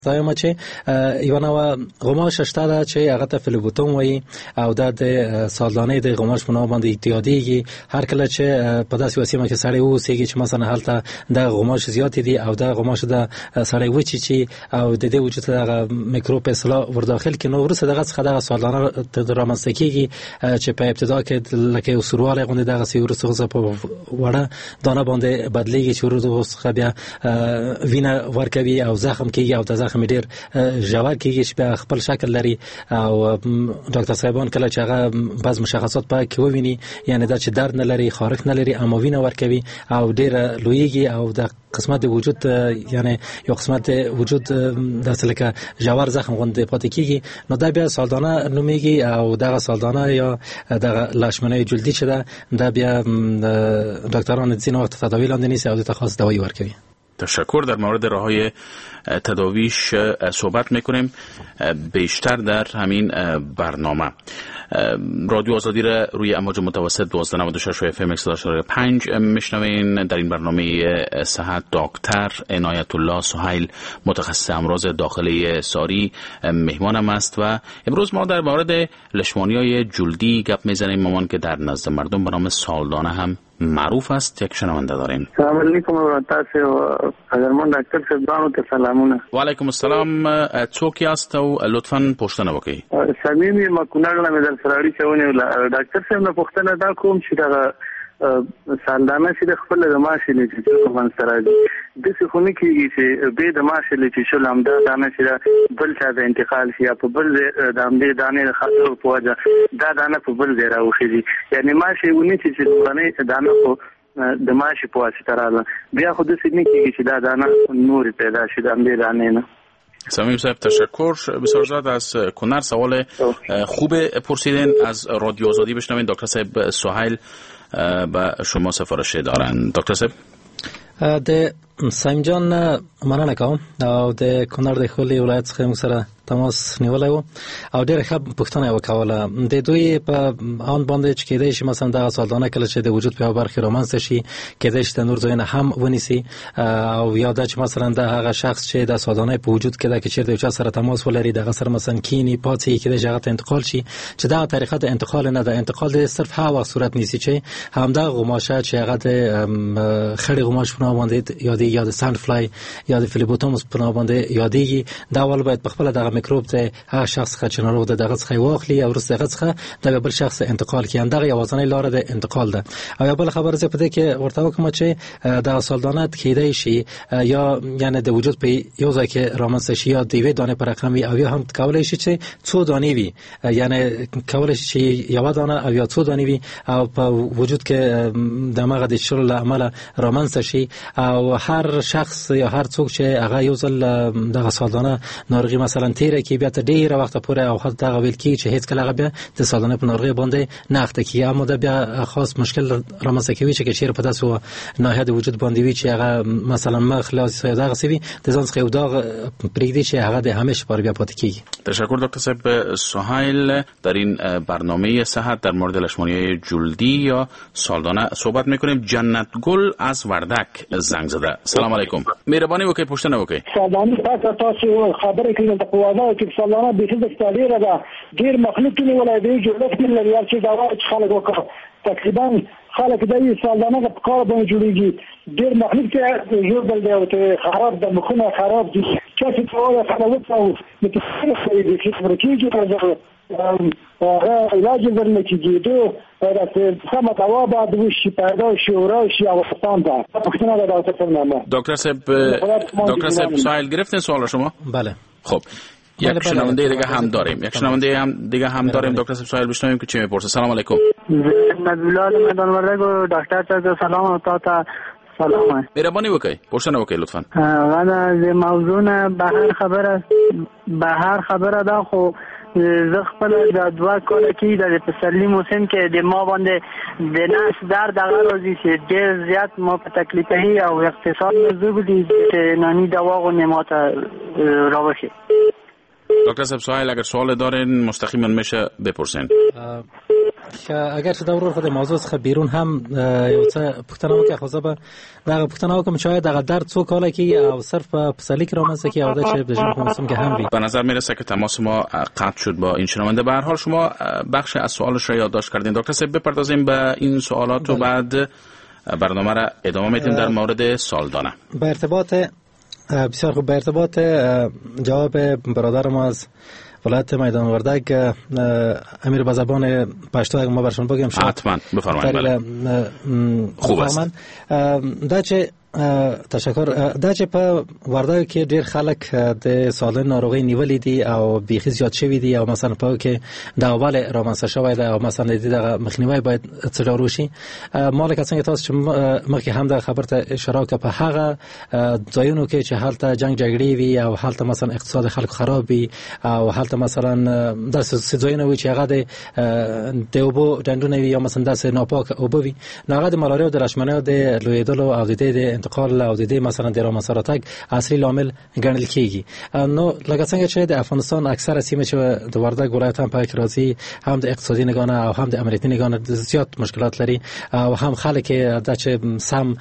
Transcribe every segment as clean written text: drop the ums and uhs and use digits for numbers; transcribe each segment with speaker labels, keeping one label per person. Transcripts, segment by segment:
Speaker 1: زایم چې یو نو غماش شته دا چې هغه ته فلبوتوم وایي او د سالانه د غماش په نوم باندې اعتیادیږي. هر کله چې په داسې وسیمه کې سړی اوسېږي چې مثلا هلته د غماش زیات دي او د غماش د سړی وچی چې او د دې وجود د میکروب اصلاح ور داخل کې نو ورسره دغه څخه د سالانه رامنځته کیږي چې په ابتدا کې لکه سرواله غونډه دغه سیور څخه په وړه دانه باندې بدلیږي چې ورته بیا وینه ورکوي او زخم کیږي او زخم ډیر ژور کیږي چې په خپل شکل لري او ډاکټر صاحبان کله چې هغه بعض مشخصات پکې وویني یعنی دا چې درد نه لري خارښ نه لري اما وینه ورکوي او ډیر لویږي او د قسمت وجود یعنی یو قسمت وجود د سلکه ژور زخم غونډه پاتې کیږي نو دا بیا سالدانه نومیږي او دغه سالدانه یا دغه لاشمنه جلدی چې دا بیا دکتران ځینې وخت تداوی لاندې نیسي او د خاص دوايي ورکوي.
Speaker 2: تشکر. در مورد راههای تداویش صحبت میکنیم بیشتر در همین برنامه. رادیو آزادی را روی امواج متوسط 1296 اف ام 104.5 میشنوین. در این برنامه صحت دکتر عنایت الله سهیل متخصص امراض داخلی ساری مهمانم است و امروز ما در مورد لشمانی‌های جلدی گپ میزنیم، مامان که در نزد مردم به نام سالدانه هم معروف است. یک شنونده داریم.
Speaker 3: سلام علیکم ورحمت الله. اگرمان دکتر صاحبانو ته سلامونه.
Speaker 2: و علیکم السلام. څوک یاست او لطفاً پوښتنه وکړئ.
Speaker 3: صمیمي مکونړ نه در سراړي چونه ډاکټر صاحب نه پوښتنه دا کوم چې دا سالدانه چې د خپل د ماشي لچې څو من سره د څه خوني کېږي چې به د ماشي لچې شول هم دا دانه چې بل چا د انتقال شي په بل د امدې دانې خاطر په وجه دا دانه په بل ځای راوخیږي یعنی ماشي ونی چې څنګه دانه په د ماشي په واسطه راځي بیا خو د څه نه کېږي چې دا دانه نور پیدا شي د امدې دانې نه.
Speaker 2: صمیم صاحب تشکر. بسیار زیاد از کنر سوال خوب پرسیدن. از رادیو آزادی بشنوین. دکتر صاحب سهیل با شما سفارش دارن. دکتر صاحب
Speaker 1: د سایم جان مننه کوم او د کنر د خولي ولایت څخه موږ سره تماس نیولای و او ډېر ښه پوښتنه وکوله د دوی په آن باندې چې کېدای شي مثلا دغه سالدانه کله چې د وجود په برخه رامنځته شي کېدای شي د نور ځایونه هم ونیسي او یا د چې مثلا د هغه شخص چې د سالدانه په وجود کې د چیرته چا سره تماس ولري دغه سره مثلا کینی پاتې کېدای شي هغه انتقال شي چې دا طریقه د انتقال نه ده. انتقال د صرف هغه صورت نیسي چې همدا غماشه چې هغه د خړې غماش په نوم باندې یا د ساند فلای یا د فلیبوتومس په نوم باندې یادېږي. دا ول باید په خپل دغه میکروب ته هغه شخص څخه چې ناروغ ده دغه څخه واخلي او ورسره دغه څخه د بل شخص انتقال کړي. دغه یوازینی لار د انتقال ده. او یو بل خبر زه په دې کې ورته وکم چې د سالدانه کېدای شي یا یعنی د وجود په یو ځای کې رامنځته شي یا د وی دانه پر رقم وي او یا هم کولای شي چې څو دانې وي یعنی کولای شي چې یو دانه او یا څو دانې وي او په وجود کې دماغ د شل له عمله رامنځته شي او هر شخص یا هر څوک چې هغه یو ځل دغه سالدانه ناروغي مثلا تیر کې بیا ته ډیر وخت پورې او حتی هغه ویل کی چې هیڅ کله هغه بیا د سالدانه په ناروغي باندې نه اخته کی اما دا بیا خاص مشکل رامنځته کوي چې چیرې په تاسو ناحیه د وجود باندې وی چې هغه مثلا مخ لاس دغه سوي د ځان څخه یو داغ پرېږدي چې هغه د همیشه پر بیا پاتې کیږي.
Speaker 2: تشکر دکتر صاحب سهیل. در این برنامه صحت در مورد لشمانی‌های جلدی یا سالدانه صحبت میکنیم. جنت گل از وردک زنگ زده. سلام علیکم. مهربانی وکړئ پوښتنه وکړئ.
Speaker 4: سالدانه تاسو خبرې کوي د قوانا کې سالدانه به څه ستړي را ډیر مخلوق کې ولای دی جوړښت کې لري چې دا خلک وکړه تقریبا خلک د سالدانه په کار باندې جوړیږي ډیر مخلوق کې یو بل دی او خراب د مخونه خراب دي چې څه ولا خلک او متفقین دي چې ورکیږي تر علاج ورنه کېږي دوه سمه دوا باید وشي پیدا شي او راشي افغانستان ته. پښتنه د
Speaker 2: دکتر صاحب سهیل گرفتین سوال شما؟
Speaker 1: بله.
Speaker 2: خب یک شنونده دیگه هم داریم. دکتر صاحب سهیل بشنویم که چی میپرسه. سلام علیکم.
Speaker 3: نبیلال میدان ورگو دکتر صاحب سلام تا سلام.
Speaker 2: مهربانی وکړئ پوښتنه وکړئ لطفا.
Speaker 3: غواړم موضوع نه بهر خبره ده خو زه خپل د دوا کال کې د پسرلی موسم کې د ما باندې د نس درد هغه راځي چې ډېر زیات ما په تکلیف هي او اقتصاد مزوب دي چې نانی دوا و نمات راوشي.
Speaker 2: دکتر صاحب سهیل اگر سوال دارین مستقیما میشه بپرسین.
Speaker 1: اگر چې دا ورور خو د موضوع څخه بیرون هم یو څه پوښتنه وکړه، خو زه به دا پوښتنه وکړم چې آیا دغه درد څو کاله کېږي او صرف په پسرلي کې رامنځته کېږي او دا چې د ژمي په موسم کې هم وي؟
Speaker 2: به نظر میرسه که تماس ما قطع شد با این شنونده. به هر حال شما بخش از سوالش را یادداشت کردین. دکتر صاحب بپردازیم به این سوالات و بعد برنامه را ادامه میدیم در مورد سالدانه.
Speaker 1: به ارتباط بسیار خوب، به ارتباط جواب برادر ما از ولایت میدان وردک امیر به زبان پشتو اگه ما برشون بگیم
Speaker 2: حتما بفرمایید. خوب است.
Speaker 1: دا چې تشکر. دا چې په وردک کې ډیر خلک د سالن ناروغي نیولې دي او بیخي زیات شوی دي او مثلا په کې د اول رامنځته شوی دی او مثلا د مخنیوي باید څه ډول وشي. مالک څنګه تاسو چې مخکې هم د خبر ته اشاره وکړه، په هغه ځایونو کې چې حالت جنگ جګړې وي او حالت مثلا اقتصاد خلک خراب وي او حالت مثلا د ځایونو وي چې هغه د اوبو ډنډونه وي یا مثلا د ناپاک اوبه وي، هغه د ملاریا او د رشمنه د لویدلو او د انتقال او د دې مثلا د رامنځته راتګ اصلي لامل ګڼل کیږي. نو لکه څنګه چې د افغانستان اکثره سیمې چې د وردګ ولایت هم پکې راځي، هم د اقتصادي نگانه او هم د امنیتي نگانه زیات مشکلات لري او هم خلک د چې سم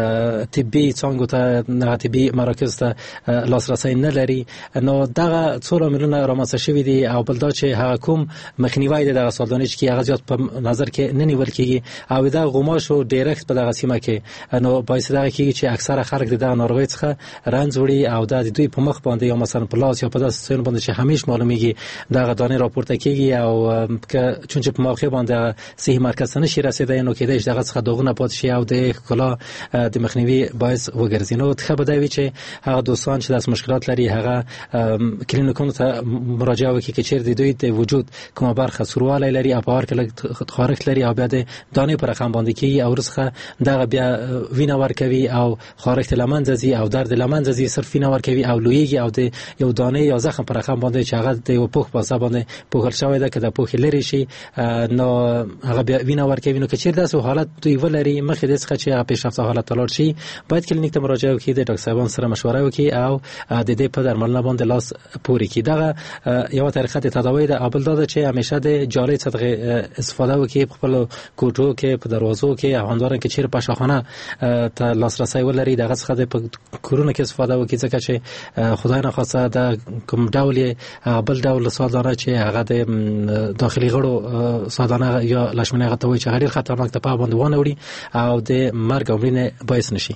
Speaker 1: طبي څنګه ته طبي مراکز ته لاسرسي نه لري. نو دغه څو لاملونه رامنځته شوي دي او بل دا چې هغه کوم مخنیوي د سالدانې چې هغه زیات په نظر کې نه نیول کیږي او دا غوماش او ډایرکټ په دغه سیمه کې نو باعث دا کیږي چې اکثره خلک دغه ناروغي څخه رنځ وړي او د دوی په مخ باندې یا مثلا په لاس یا په داس څون باندې چې همیش معلومیږي دغه دانې راپورته کیږي او که چونچ په موخه باندې صحي مرکز نشي رسیدای نو کېدای شي دغه څخه دغونه پات شي او د کلا د مخنیوي باعث وګرځي. نو ته به دا وی چې هغه دوستان چې داس مشکلات لري هغه کلینیکونو ته مراجعه وکړي چې چیرې د دوی د وجود کومه برخه سورواله لري او په هر کله خارښت لري او بیا د دانې پر رقم باندې کیږي او رسخه دغه بیا وینه ورکوي او خارښت لمنځي او درد لمنځي صرف وینه ورکوي او لویږي او د یو دانې یا زخم پر رقم باندې چې هغه د یو پوښ په ځای باندې پوښل شوی ده کله پوښ لري شي نو هغه بیا وینه ورکوي. نو که چیرې داسې حالت دوی ولري مخې د څه چې هغه پیشرفته حالت تلل شي باید کلینیک ته مراجعه وکړي، د ډاکټر صاحبان سره مشوره وکړي او د دې په درملنه باندې لاس پوري کړي. دغه یو طریقه د تداوی ده. بل دا چې همیشه د جالۍ څخه استفاده وکړي په خپل کوټو کې په دروازو کې او همدارنګه چې چیرې په شاخانه ته لاسرسي ولري دغه څخه د کورونه کې استفاده وکړي ځکه چې خدای نه خواسته د کوم ډول بل ډول سالدانه چې هغه د داخلي غړو سالدانه یا لشمنه هغه ته وایي چې غیر خطرناک ته په باندې ونه وړي او د مرګ او مړینې باعث نشي.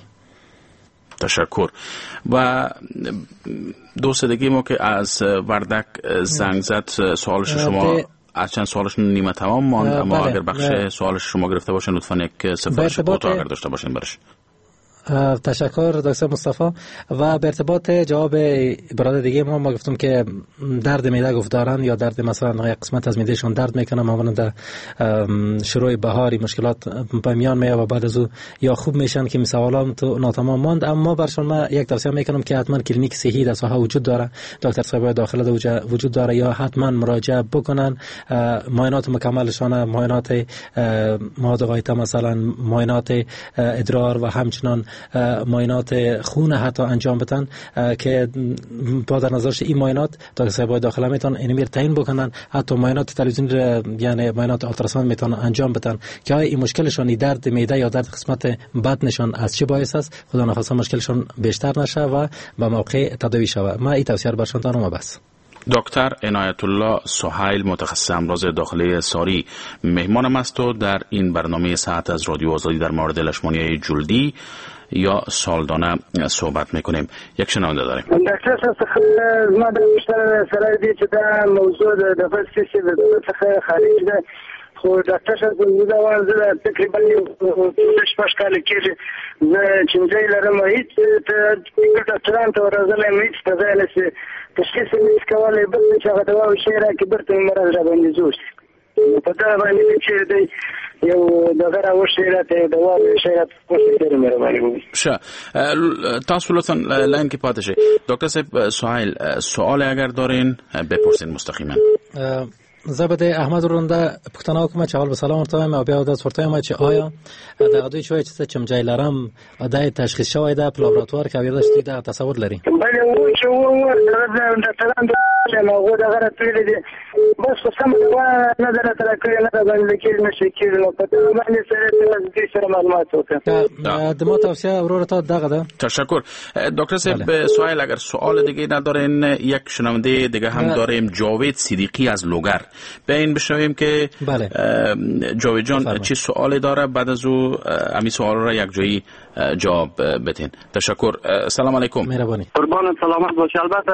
Speaker 2: تشکر. و دوست دیگه ما که از وردک زنگ زد سوالش شما از چند سوالش نیمه تمام ماند اما اگر بخش سوالش شما گرفته باشین لطفاً یک سفارش کوتاه اگر داشته باشین برش.
Speaker 1: تشکر دکتر مصطفی. و به ارتباط جواب برادر دیگه ما گفتم که درد معده گفت دارن یا درد مثلا قسمت از معدهشون درد میکنه مانند شروع بهاری مشکلات به میان میاد و بعد از او یا خوب میشن که سوالام تو ناتمام ماند. اما برشون ما یک توصیه میکنم که حتما کلینیک صحی در ساحه وجود داره، دکتر صاحب داخل وجود داره یا حتما مراجعه بکنن. معاینات مکملشان معاینات مواد غایطه مثلا معاینات ادرار و همچنان معاینات خون حتی انجام بدن که با در نظرش این معاینات دکتر صاحب داخله میتونن اینمیر تعیین بکنن. حتی معاینات تلویزیون یعنی معاینات آلتراساوند میتونن انجام بدن که این مشکلشون درد معده یا درد قسمت بدنشان از چه باعث است، خدا نخواسته مشکلشون بیشتر نشه و به موقع تداوی شوه. ما این توصیه رو برشون دارم. بس
Speaker 2: دکتر عنایت الله سهیل متخصص امراض داخلی ساری مهمانم است و در این برنامه ساعت از رادیو آزادی در مورد لشمانیای جلدی یا سالدانه صحبت میکنیم. یک شنونده داریم.
Speaker 4: دکتر صاحب ما د بیشتر سره دي چې دا موضوع د فلسفي څخه خارج ده، خو ډاکټر صاحب دا وایي تقریبا 6 کال کې چې چنځای لرم هیڅ ډاکټرانو ته ورغلم هیڅ په ځای نشي تشخیص یې کولای بل چې هغه دوا وشي راکې برته مرض را باندې جوړ په دا باندې چې دی یو دغه راوښي راته دوا شي راته کوشش مهرباني
Speaker 2: شه تاسو لطفا لاین کې پاتې شئ. دکتر صاحب سهیل سوال اگر دارین بپرسین مستقیما.
Speaker 1: زبده احمد رونده پښتنو کوم چې اول به سلام ورته او بیا د ورته ما چې آیا دغه دوی شوی چې چمجای لرم د تشخیص شوی د لابراتوار کې ویل چې دا تصور لري.
Speaker 4: بله و چې و د ډاکټرانو چې موږ دغه راټول دي بس قسم الله نظر ترکه نه باندې کې نشي کېږي په دې باندې سره دې سره معلومات وکړم.
Speaker 1: د ما توصیه ورور تا دغه ده.
Speaker 2: تشکر دکتر صاحب. سوال اگر سوال دیگه ندارین یک شنونده دیگه هم داریم، جاوید صدیقی از لوگر. به این بشنویم که جاوید جان چه سوالی داره، بعد از او امی سوال را یک جایی جواب بدین. تشکر. سلام علیکم.
Speaker 1: مهربانی.
Speaker 3: قربان سلامت باش. البته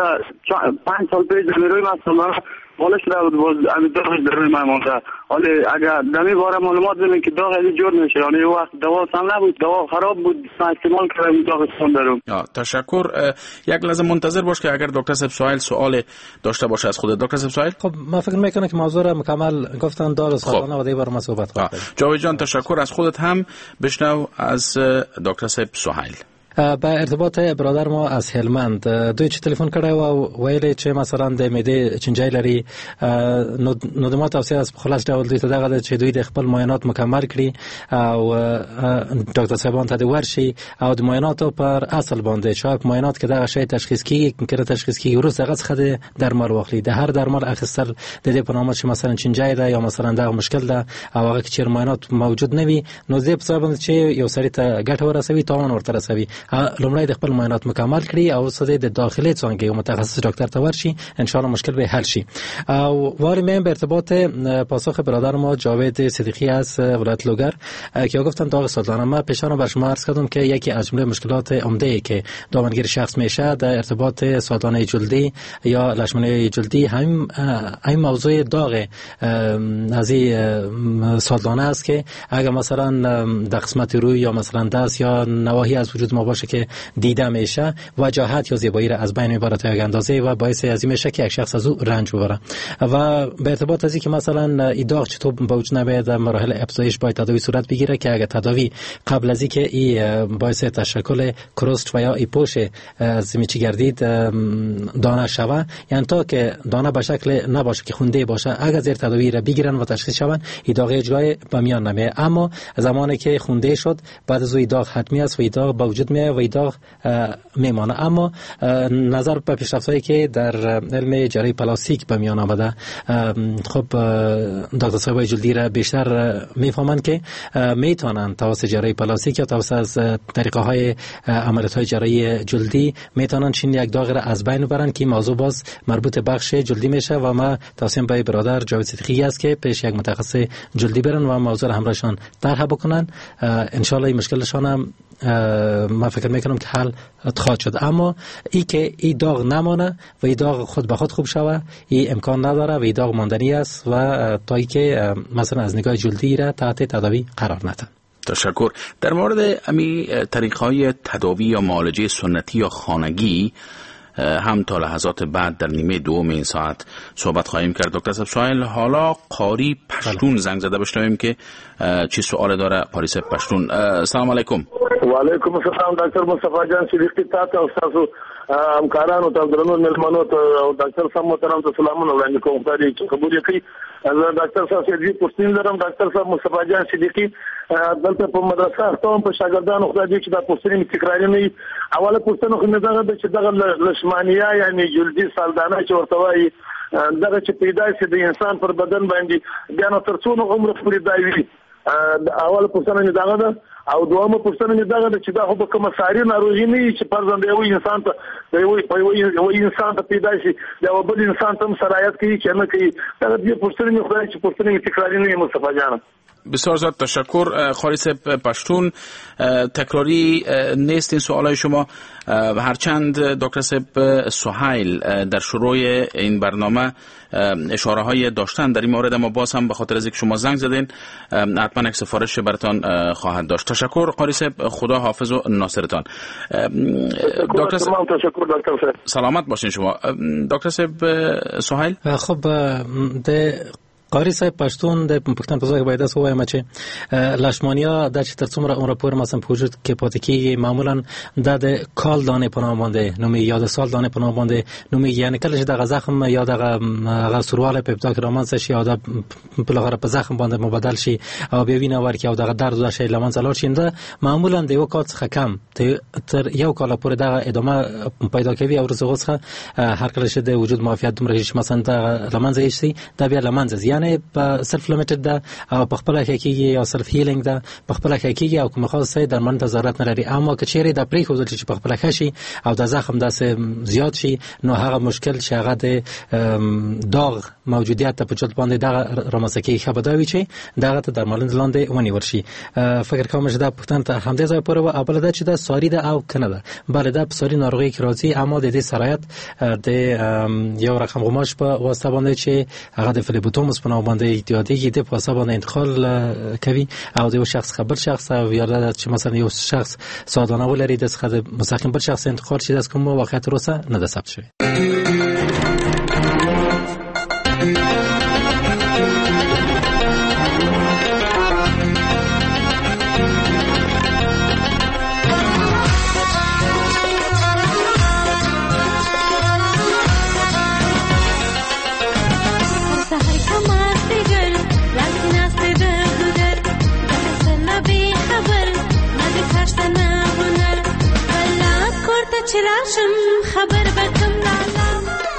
Speaker 3: 5 سال پیش روی مسئله مالش را باز امی داغش در روی مانده. ولی اگر دمی باره معلومات بدین که داغ از جور نشه، یعنی وقت دوا سم نبود، دوا خراب بود، استعمال کردم داغ سم درم.
Speaker 2: تشکر. یک لحظه منتظر باش که اگر دکتر صاحب سوال داشته باشه از خودت. دکتر صاحب.
Speaker 1: خب من فکر میکنم که موضوع را مکمل گفتن دار سالانه و دیگه بار صحبت کنیم.
Speaker 2: جاوید جان تشکر. از خودت هم بشنو از دکتر صاحب سهیل.
Speaker 1: با ارتباط برادر ما از هلمند دوی چې تلیفون کړی و ویلې چې مثلا د معدې چنجای لري، نو د ما توصیه از خلاص ډول دوی ته دغه ده چې دوی د خپل معاینات مکمل کړي او ډاکټر صاحبان ته د ورشي او د معایناتو پر اصل باندې چې معاینات کې دغه شی تشخیص کیږي، که تشخیص کیږي وروسته هغه څخه د درمل واخلي. د هر درمل اخیستل د دې په نامه چې مثلا چنجای ده یا مثلا دغه مشکل ده او هغه چې معاینات موجود نه وي، نو دې په سبب چې یو سړی ته ګټه ورسوي، تاوان ورته رسوي. لومړی د خپل معاینات مکمل کړي او سده د داخلي څنګه یو متخصص ډاکټر ته ورشي، ان شاء الله مشکل به حل شي. او وارد میایم به ارتباط پاسخ برادر ما جاوید صدیقی از ولایت لوگر که گفتن داغ سالانه. ما پیشانه بر شما عرض کردم که یکی از جمله مشکلات عمده ای که دامنگیر شخص میشه در ارتباط سالانه جلدی یا لشمانه جلدی همین موضوع داغ از سالانه است که اگر مثلا در قسمت روی یا مثلا دست یا نواحی از وجود ما باشه که دیده میشه، وجاهت یا زیبایی را از بین میبره تا یک اندازه و باعث ازی میشه که یک شخص از او رنج ببره. و به ارتباط از اینکه مثلا این داغ چطور به وجود نمیاد، در مراحل ابتداییش باید تداوی صورت بگیره که اگر تداوی قبل از اینکه این باعث تشکل کروست و یا ای پوش از میچی گردید دانه شوه، یعنی تا که دانه به شکل نباشه که خونده باشه، اگر زیر تداوی را بگیرن و تشخیص شون، این داغ اجرای به میان نمیاد. اما زمانی که خونده شد بعد از این داغ حتمی است و این داغ به وجود میاد و این داغ میمانه. اما نظر به پیشرفت‌هایی که در علم جراحی پلاستیک به میان آمده، خب دکتر صاحب جلدی را بیشتر میفهمند که میتونن توسط جراحی پلاستیک یا توسط از طریقه های عملیات های جراحی جلدی میتونن چین یک داغ را از بین ببرن که موضوع باز مربوط بخش جلدی میشه. و ما توصیه به برادر جاوید صدیقی است که پیش یک متخصص جلدی برن و موضوع را همراهشان طرح بکنن. ان شاء الله این مشکلشان هم ما فکر میکنم که حل خواهد شد. اما ای که این داغ نمانه و این داغ خود به خود خوب شوه، این امکان نداره و این داغ ماندنی است و تا ای که مثلا از نگاه جلدی را تحت تداوی قرار نده.
Speaker 2: تشکر. در مورد امی طریقهای تداوی یا معالجه سنتی یا خانگی هم تا لحظات بعد در نیمه دوم این ساعت صحبت خواهیم کرد. دکتر صاحب سهیل، حالا قاری پشتون زنگ زده بشنویم که چی سوال داره. قاری صاحب پشتون. سلام علیکم.
Speaker 5: و علیکم السلام دکتر مصطفی جان صدیقی تاسو او تاسو همکارانو ته درنو ملمنو ته ډاکټر صاحب محترم ته سلامونه وړاندې کوم. خدای دې قبول کړي. ډاکټر صاحب صدیقی پوښتنه لرم. ډاکټر صاحب مصطفی جان صدیقی دلته په مدرسه ته په شاګردانو خدای دې چې دا پوښتنه تکراري نه وي. اوله پوښتنه خو نه ده چې دغه لشمانیا یعنی جلدی سالدانه چې ورته وایي دغه چې پیدا شي د انسان پر بدن باندې بیا نو تر څو عمر پورې دا وي. اوله پوښتنه نه ده او دوامه پوښتنه نه ده چې دا خو به کوم ساري ناروغي نه چې پرځند یو انسان ته یو انسان ته پیدا شي دا بل انسان ته سرایت کوي چې نه کوي. دا دې پوښتنه خدای چې پوښتنه تکراری نه مصطفی جان.
Speaker 2: بسیار زیاد تشکر. قاری صاحب پشتون، تکراری نیست این سوالای شما، هرچند دکتر صاحب سهیل در شروع این برنامه اشاره های داشتن در این مورد، اما باز هم به خاطر از اینکه شما زنگ زدین حتما یک سفارش براتان خواهد داشت. تشکر قاری صاحب، خدا حافظ و ناصرتان. دکتر صاحب
Speaker 5: دکتر صاحب
Speaker 2: سلامت باشین شما. دکتر صاحب سهیل.
Speaker 1: خب قاری صاحب پښتون د پښتون په ځای باید تاسو وایم چې لاشمانیا د چې تر څومره عمر پورې مثلا په وجود کې پاتې کیږي معمولا د کال دانه په نام باندې نومي یا د سال دانه په نام باندې نومي، یعنی کله چې د زخم یا د سرواله په ابتدا کې رومانس شي او د په لغره په زخم باندې مبادل شي او بیا وینه ورکي او د درد د شي لمن څلور شینده معمولا د یو کال څخه کم تر یو کال پورې د ادامه پیدا کوي او رزغه هر کله چې د وجود معافیت دومره شي مثلا د لمنځه شي د بیا لمنځه یعنی په سلف لیمیټډ ده او په خپل حقيقي یا سلف هیلینګ ده په خپل حقيقي او کوم خاصه درمن ته ضرورت نه لري، اما که چیرې د پرې خوځل چې په خپل خشي او د زخم داسې زیات شي نو هغه مشکل چې هغه د داغ موجودیت په چت باندې د رامسکی خبرداوي چې دغه ته درملند لاندې ونی ورشي. فکر کوم چې دا پښتون ته همدې ځای پورې او بل دا چې دا ساری ده او کنه ده بل دا ساری ناروغي کې راځي، اما د دې سرایت د یو رقم غماش په واسطه باندې چې هغه د فلیبوتومس په نوم باندې احتیاطي د په حساب باندې انتقال کوي او د یو شخص خبر شخص او یا چې مثلا یو شخص سادانه ولري د څخه مستقیم بل شخص انتقال شي د کوم واقعیت روسه نه ده ثبت شوی.
Speaker 6: چراشم خبر بکم لالا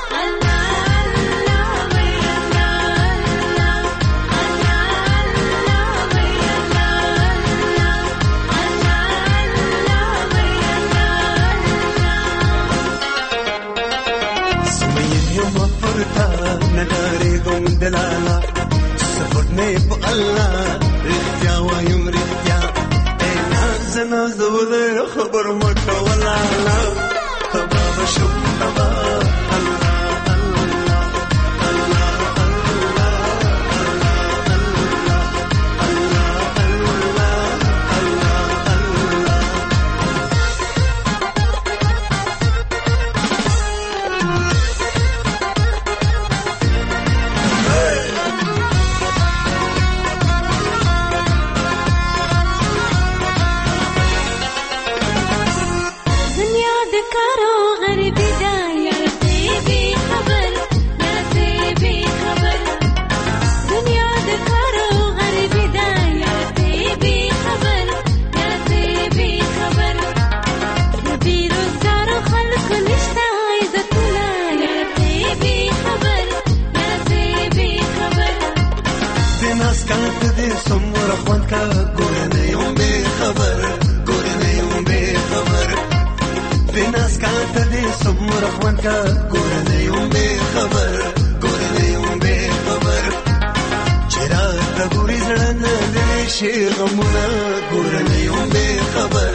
Speaker 6: نداري دلالا سفرني بالله رختيا ويوم رختيا انا زود خبر مكه ولا لا بابا شو بابا الله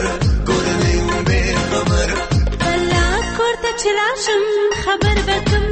Speaker 6: خبر بكم